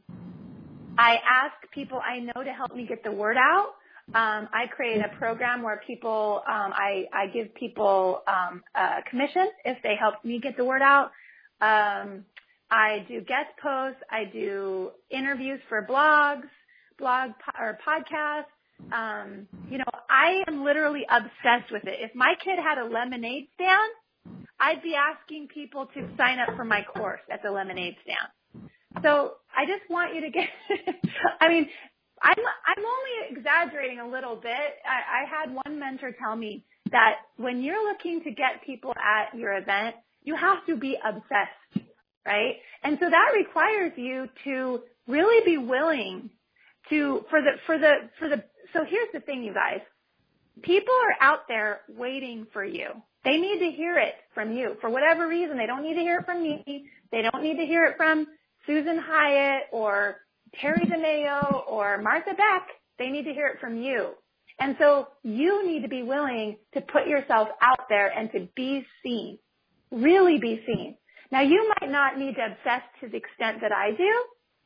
I ask people I know to help me get the word out. Um, I create a program where people, um, I, I give people um, a commission if they help me get the word out. Um, I do guest posts. I do interviews for blogs, blog po- or podcasts. Um, you know, I am literally obsessed with it. If my kid had a lemonade stand, I'd be asking people to sign up for my course at the lemonade stand. So I just want you to get, I mean, I'm, I'm only exaggerating a little bit. I, I had one mentor tell me that when you're looking to get people at your event, you have to be obsessed, right? And so that requires you to really be willing to, for the, for the, for the, so here's the thing, you guys. People are out there waiting for you. They need to hear it from you for whatever reason. They don't need to hear it from me. They don't need to hear it from Susan Hyatt or Terry DeMayo or Martha Beck. They need to hear it from you. And so you need to be willing to put yourself out there and to be seen, really be seen. Now, you might not need to obsess to the extent that I do,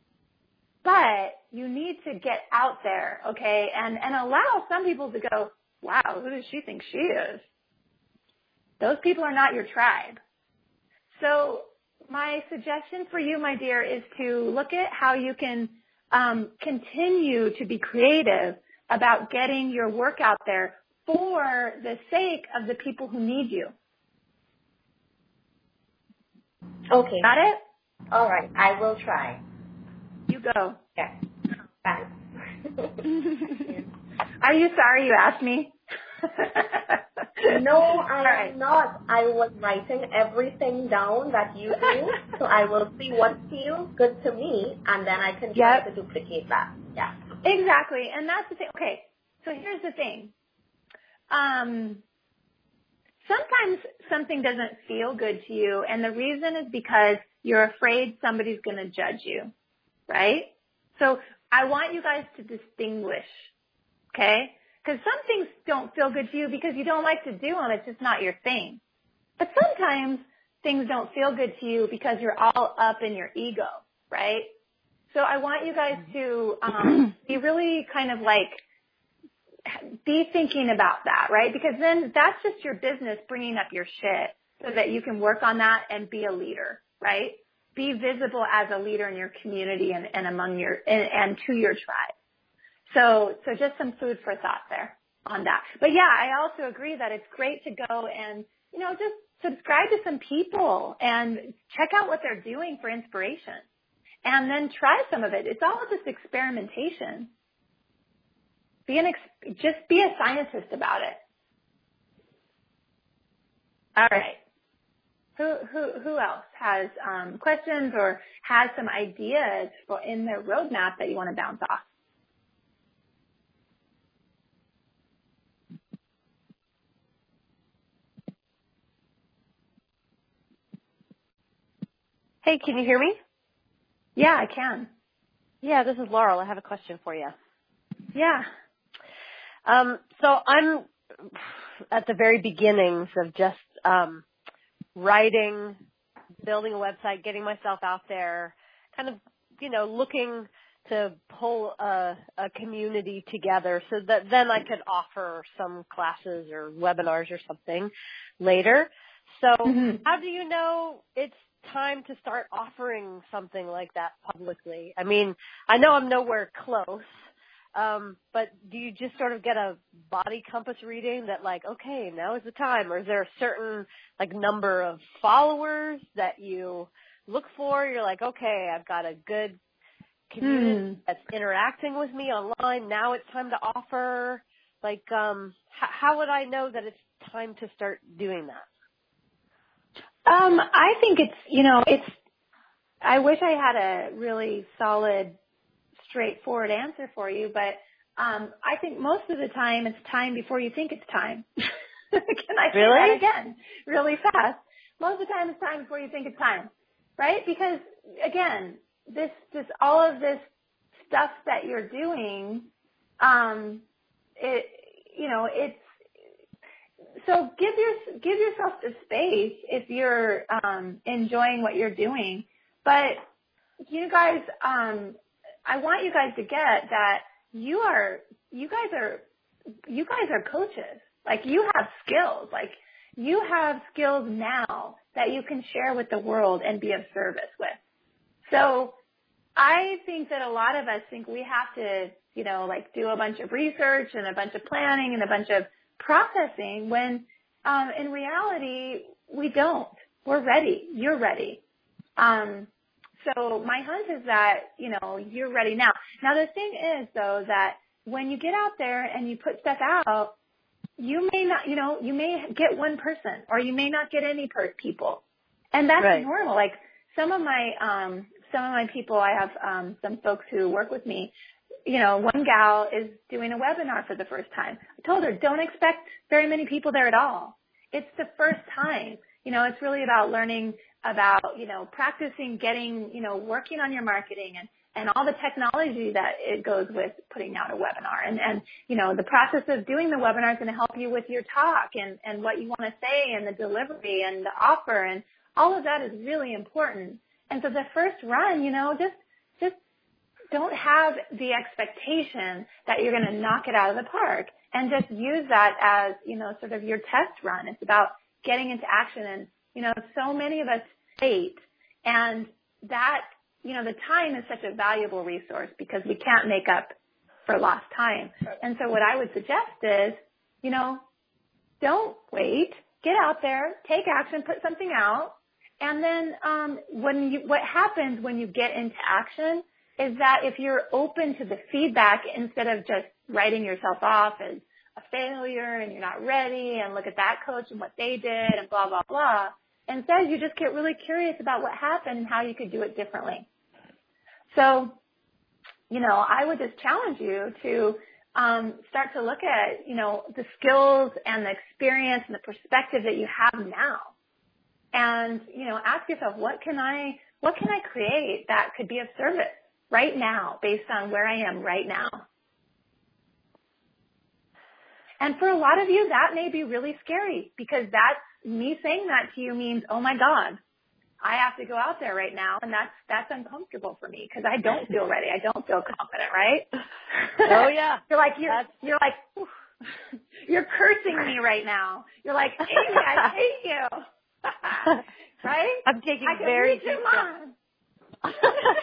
but you need to get out there, okay, and, and allow some people to go, wow, who does she think she is? Those people are not your tribe. So my suggestion for you, my dear, is to look at how you can um, continue to be creative about getting your work out there for the sake of the people who need you.
Okay.
Got it?
All right. I will try.
You go.
Yeah. Thanks.
Are you sorry you asked me?
No, I am
right.
not. I was writing everything down that you do, so I will see what feels good to me, and then I can try
Yep.
to duplicate that. Yeah.
Exactly. And that's the thing. Okay. So here's the thing. Um, sometimes something doesn't feel good to you. And the reason is because you're afraid somebody's going to judge you. Right? So I want you guys to distinguish. Okay? Because some things don't feel good to you because you don't like to do them. It's just not your thing. But sometimes things don't feel good to you because you're all up in your ego, right? So I want you guys to um, be really kind of like, be thinking about that, right? Because then that's just your business bringing up your shit so that you can work on that and be a leader, right? Be visible as a leader in your community and, and among your, and, and to your tribe. So, so just some food for thought there on that. But yeah, I also agree that it's great to go and, you know, just subscribe to some people and check out what they're doing for inspiration and then try some of it. It's all just experimentation. Be an ex- just be a scientist about it. All right. Who, who, who else has um, questions or has some ideas for in their roadmap that you want to bounce off?
Hey, can you hear me?
Yeah, I can.
Yeah, this is Laurel. I have a question for you.
Yeah.
Um, so I'm at the very beginnings of just um, writing, building a website, getting myself out there, kind of, you know, looking to pull a, a community together so that then I could offer some classes or webinars or something later. So
Mm-hmm.
how do you know it's time to start offering something like that publicly? I mean, I know I'm nowhere close, um, but do you just sort of get a body compass reading that like, okay, now is the time? Or is there a certain like number of followers that you look for? You're like, okay, I've got a good community
Hmm.
that's interacting with me online. Now it's time to offer. Like, um, h- how would I know that it's time to start doing that?
Um, I think it's, you know, it's, I wish I had a really solid, straightforward answer for you, but um, I think most of the time it's time before you think it's time. Can I say
Really?
that again really fast? Most of the time it's time before you think it's time, right? Because, again, this, this, all of this stuff that you're doing, um, it, you know, it's, so give your give yourself the space if you're um, enjoying what you're doing. But you guys, um, I want you guys to get that you are you guys are you guys are coaches. Like you have skills. Like you have skills now that you can share with the world and be of service with. So I think that a lot of us think we have to, you know, like do a bunch of research and a bunch of planning and a bunch of processing when um, in reality we don't. We're ready. You're ready. Um, so my hunch is that, you know, you're ready now. Now the thing is though that when you get out there and you put stuff out, you may not, you know, you may get one person or you may not get any per- people. And that's
Right.
normal. Like some of my, um, some of my people, I have um, some folks who work with me. You know, one gal is doing a webinar for the first time. I told her, don't expect very many people there at all. It's the first time. You know, it's really about learning about, you know, practicing, getting, you know, working on your marketing and, and all the technology that it goes with putting out a webinar. And, and, you know, the process of doing the webinar is going to help you with your talk and, and what you want to say and the delivery and the offer. And all of that is really important. And so the first run, you know, just, just don't have the expectation that you're going to knock it out of the park and just use that as, you know, sort of your test run. It's about getting into action. And, you know, so many of us wait, and that, you know, the time is such a valuable resource because we can't make up for lost time. And so what I would suggest is, you know, don't wait, get out there, take action, put something out. And then um, when you, what happens when you get into action is that if you're open to the feedback instead of just writing yourself off as a failure and you're not ready and look at that coach and what they did and blah, blah, blah, instead you just get really curious about what happened and how you could do it differently. So you know, I would just challenge you to um, start to look at, you know, the skills and the experience and the perspective that you have now. And, you know, ask yourself, what can I, what can I create that could be of service right now based on where I am right now? And for a lot of you, that may be really scary because that's, me saying that to you means, oh my God, I have to go out there right now, and that's that's uncomfortable for me because I don't feel ready. I don't feel confident, right?
Oh yeah.
You're like you're that's... you're like you're cursing me right now. You're like, Amy, I hate you. Right?
I'm taking
I
very
deep breaths.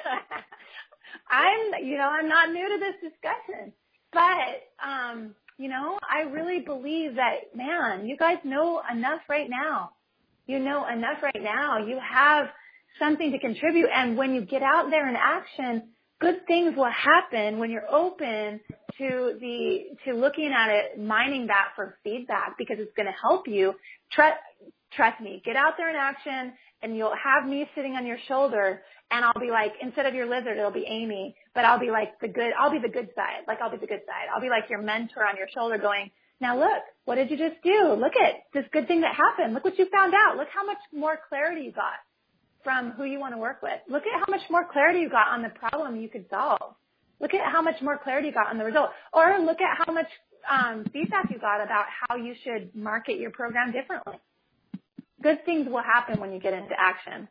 I'm you know, I'm not new to this discussion. But um, you know, I really believe that, man, you guys know enough right now. You know enough right now. You have something to contribute. And when you get out there in action, good things will happen when you're open to the, to looking at it, mining that for feedback because it's going to help you. Trust, trust me, get out there in action and you'll have me sitting on your shoulder and I'll be like, instead of your lizard, it'll be Amy, but I'll be like the good, I'll be the good side. Like I'll be the good side. I'll be like your mentor on your shoulder going, now look, what did you just do? Look at this good thing that happened. Look what you found out. Look how much more clarity you got from who you want to work with. Look at how much more clarity you got on the problem you could solve. Look at how much more clarity you got on the result. Or look at how much um, feedback you got about how you should market your program differently. Good things will happen when you get into action.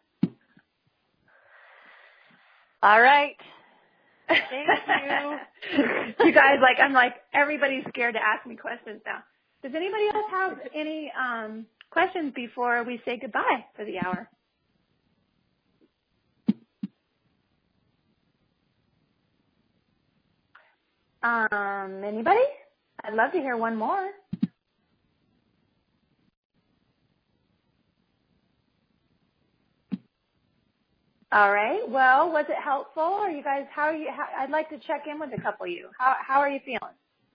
All right. Thank you.
You guys, like, I'm like, everybody's scared to ask me questions now. Does anybody else have any um, questions before we say goodbye for the hour? Um, anybody? I'd love to hear one more. All right. Well, was it helpful? Are you guys, how are you, how, I'd like to check in with a couple of you. How, how are you feeling?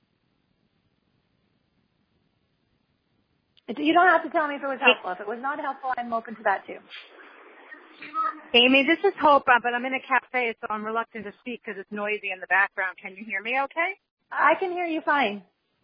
You don't have to tell me if it was helpful. If it was not helpful, I'm open to that too.
Amy, this is Hope, uh, but I'm in a cafe, so I'm reluctant to speak because it's noisy in the background. Can you hear me okay?
I can hear you fine.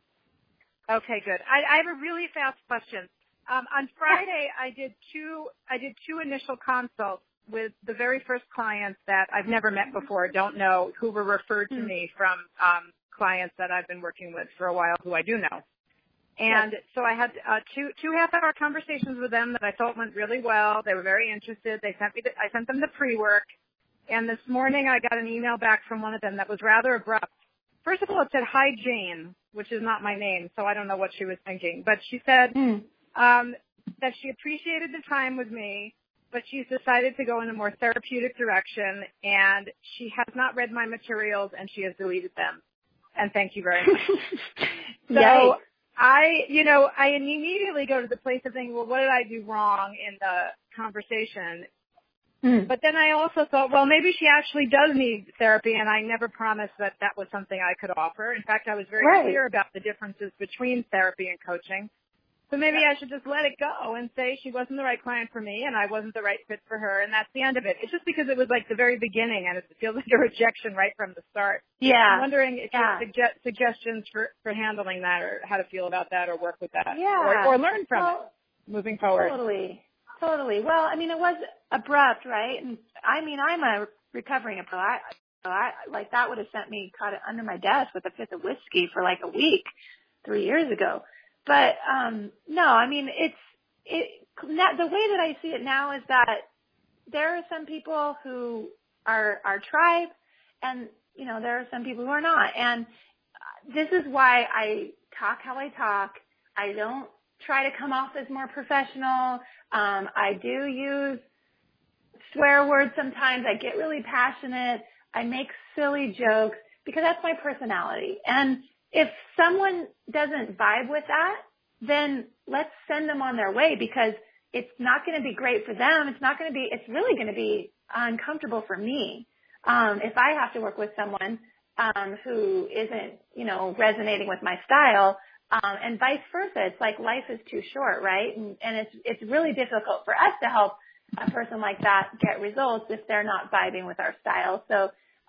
Okay, good. I, I have a really fast question. Um, on Friday, I did two, I did two initial consults with the very first clients that I've never met before, don't know, who were referred to mm. me from um, clients that I've been working with for a while who I do know. And yes. so I had uh, two two half-hour conversations with them that I thought went really well. They were very interested. They sent me the, I sent them the pre-work. And this morning I got an email back from one of them that was rather abrupt. First of all, it said, "Hi, Jane," which is not my name, so I don't know what she was thinking. But she said mm. um, that she appreciated the time with me, but she's decided to go in a more therapeutic direction, and she has not read my materials, and she has deleted them. And thank you very much. So
Yikes.
I, you know, I immediately go to the place of thinking, well, what did I do wrong in the conversation? Mm. But then I also thought, well, maybe she actually does need therapy, and I never promised that that was something I could offer. In fact, I was very right. clear about the differences between therapy and coaching. So maybe I should just let it go and say she wasn't the right client for me and I wasn't the right fit for her, and that's the end of it. It's just because it was like the very beginning and it feels like a rejection right from the start.
Yeah.
I'm wondering if
yeah.
you have suge- suggestions for, for handling that or how to feel about that or work with that
yeah.
or, or learn from
well,
it moving forward.
Totally. Totally. Well, I mean, it was abrupt, right? And I mean, I'm a recovering pro. I, I, like that would have sent me caught it under my desk with a fifth of whiskey for like a week three years ago. But, um, no, I mean, it's, it, not, the way that I see it now is that there are some people who are our tribe and, you know, there are some people who are not. And this is why I talk how I talk. I don't try to come off as more professional. Um, I do use swear words sometimes. I get really passionate. I make silly jokes because that's my personality. And if someone doesn't vibe with that, then let's send them on their way because it's not going to be great for them. It's not going to be, it's really going to be uncomfortable for me. Um, if I have to work with someone, um, who isn't, you know, resonating with my style, um, and vice versa. It's like life is too short, right? And, and it's, it's really difficult for us to help a person like that get results if they're not vibing with our style. So,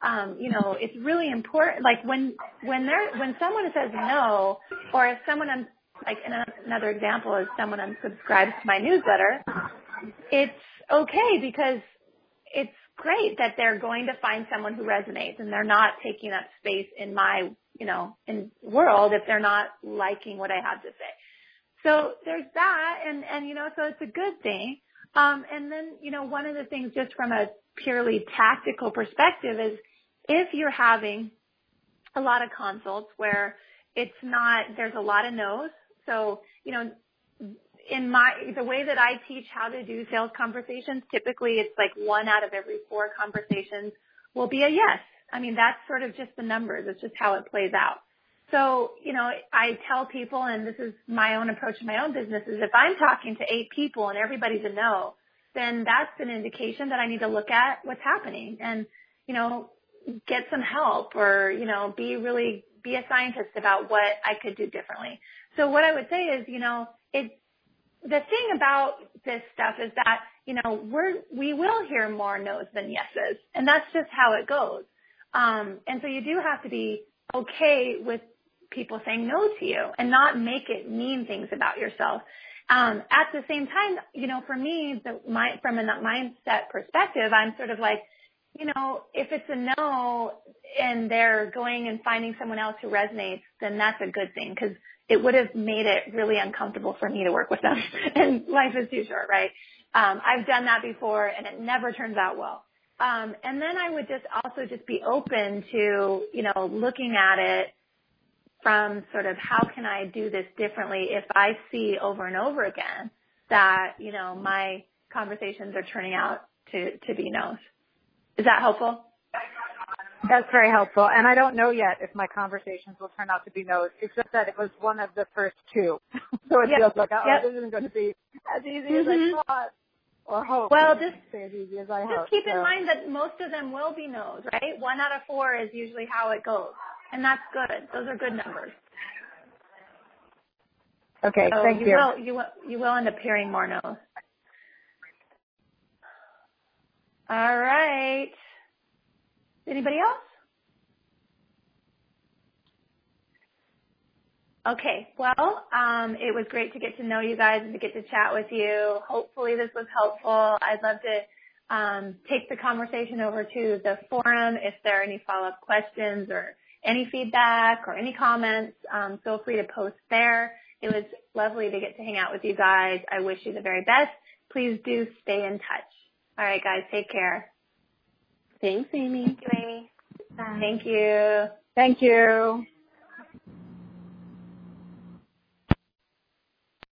um, you know, it's really important. Like when when there when someone says no, or if someone un- like another example is someone unsubscribes to my newsletter, it's okay because it's great that they're going to find someone who resonates and they're not taking up space in my, you know, in world if they're not liking what I have to say. So there's that, and, and you know, so it's a good thing. Um, and then, you know, one of the things just from a purely tactical perspective is if you're having a lot of consults where it's not, there's a lot of no's. So, you know, in my, the way that I teach how to do sales conversations, typically it's like one out of every four conversations will be a yes. I mean, that's sort of just the numbers. It's just how it plays out. So, you know, I tell people, and this is my own approach to my own business, is if I'm talking to eight people and everybody's a no, then that's an indication that I need to look at what's happening and, you know, get some help or, you know, be really, be a scientist about what I could do differently. So what I would say is, you know, it, the thing about this stuff is that, you know, we're, we will hear more no's than yeses, and that's just how it goes. Um, and so you do have to be okay with people saying no to you and not make it mean things about yourself. Um, at the same time, you know, for me, the, my, from a mindset perspective, I'm sort of like, you know, if it's a no and they're going and finding someone else who resonates, then that's a good thing because it would have made it really uncomfortable for me to work with them. And life is too short, right? Um, I've done that before and it never turns out well. Um, and then I would just also just be open to, you know, looking at it from sort of how can I do this differently if I see over and over again that, you know, my conversations are turning out to, to be no's. Is that helpful?
That's very helpful. And I don't know yet if my conversations will turn out to be no's, except that it was one of the first two. So it
yep.
feels like, oh,
yep.
this isn't going to be as easy
mm-hmm.
as I thought or hope.
Well, just,
as easy as I
just
hope,
keep
so.
in mind that most of them will be no's, right? One out of four is usually how it goes. And that's good. Those are good numbers.
Okay,
so
thank
you.
you.
Will, you, will, you will end up hearing more no's. All right. Anybody else? Okay, well, um, it was great to get to know you guys and to get to chat with you. Hopefully this was helpful. I'd love to um, take the conversation over to the forum if there are any follow-up questions or any feedback or any comments. Um, feel free to post there. It was lovely to get to hang out with you guys. I wish you the very best. Please do stay in touch. All right, guys, take care.
Thanks, Amy.
Thank you, Amy. Bye. Thank you.
Thank you.